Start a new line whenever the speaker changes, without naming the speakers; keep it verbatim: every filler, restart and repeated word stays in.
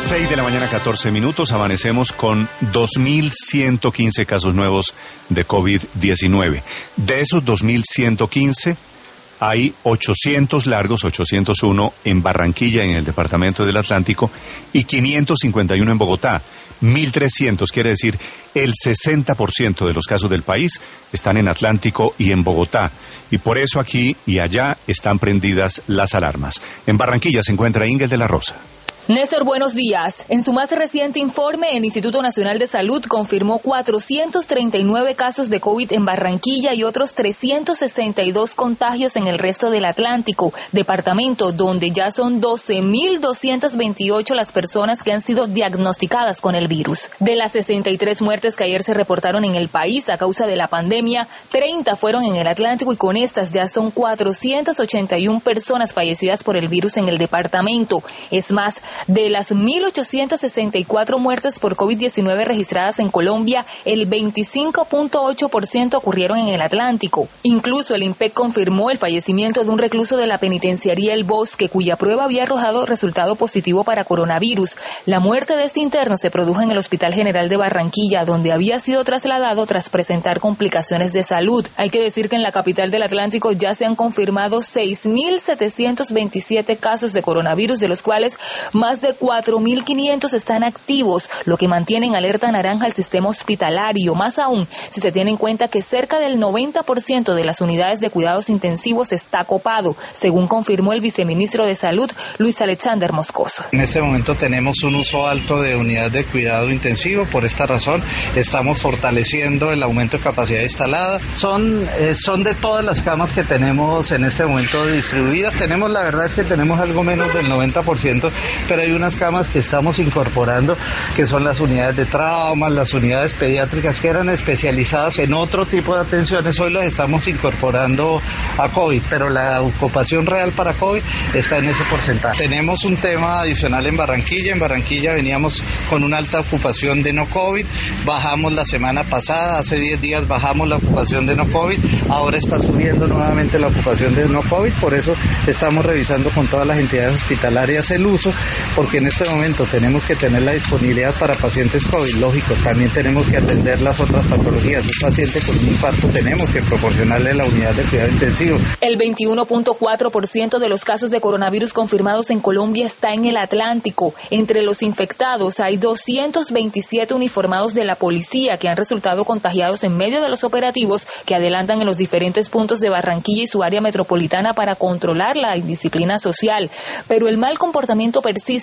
seis de la mañana, catorce minutos, amanecemos con dos mil ciento quince casos nuevos de COVID diecinueve. De esos dos mil ciento quince, hay ochocientos largos, ochocientos uno en Barranquilla, en el departamento del Atlántico, y quinientos cincuenta y uno en Bogotá. mil trescientos, quiere decir, el sesenta por ciento de los casos del país están en Atlántico y en Bogotá. Y por eso aquí y allá están prendidas las alarmas. En Barranquilla se encuentra Ingel de la Rosa.
Néstor, buenos días. En su más reciente informe, el Instituto Nacional de Salud confirmó cuatrocientos treinta y nueve casos de COVID en Barranquilla y otros trescientos sesenta y dos contagios en el resto del Atlántico, departamento donde ya son doce mil doscientas veintiocho las personas que han sido diagnosticadas con el virus. De las sesenta y tres muertes que ayer se reportaron en el país a causa de la pandemia, treinta fueron en el Atlántico y con estas ya son cuatrocientas ochenta y una personas fallecidas por el virus en el departamento. Es más, de las mil ochocientas sesenta y cuatro muertes por COVID diecinueve registradas en Colombia, el veinticinco punto ocho por ciento ocurrieron en el Atlántico. Incluso el INPEC confirmó el fallecimiento de un recluso de la penitenciaría El Bosque, cuya prueba había arrojado resultado positivo para coronavirus. La muerte de este interno se produjo en el Hospital General de Barranquilla, donde había sido trasladado tras presentar complicaciones de salud. Hay que decir que en la capital del Atlántico ya se han confirmado seis mil setecientos veintisiete casos de coronavirus, de los cuales más de cuatro mil quinientos están activos, lo que mantiene en alerta naranja el sistema hospitalario, más aún si se tiene en cuenta que cerca del noventa por ciento de las unidades de cuidados intensivos está copado, según confirmó el viceministro de Salud, Luis Alexander Moscoso.
En este momento tenemos un uso alto de unidades de cuidado intensivo, por esta razón estamos fortaleciendo el aumento de capacidad instalada. Son, eh, son de todas las camas que tenemos en este momento distribuidas, tenemos, la verdad es que tenemos algo menos del noventa por ciento, pero hay unas camas que estamos incorporando, que son las unidades de trauma, las unidades pediátricas que eran especializadas en otro tipo de atenciones, hoy las estamos incorporando a COVID, pero la ocupación real para COVID está en ese porcentaje. Tenemos un tema adicional en Barranquilla, en Barranquilla veníamos con una alta ocupación de no COVID, bajamos la semana pasada, hace diez días bajamos la ocupación de no COVID, ahora está subiendo nuevamente la ocupación de no COVID, por eso estamos revisando con todas las entidades hospitalarias el uso, porque en este momento tenemos que tener la disponibilidad para pacientes COVID, lógico, también tenemos que atender las otras patologías. Un paciente con un infarto tenemos que proporcionarle la unidad de cuidado intensivo.
El veintiuno punto cuatro por ciento de los casos de coronavirus confirmados en Colombia está en el Atlántico. Entre los infectados hay doscientos veintisiete uniformados de la policía que han resultado contagiados en medio de los operativos que adelantan en los diferentes puntos de Barranquilla y su área metropolitana para controlar la indisciplina social. Pero el mal comportamiento persiste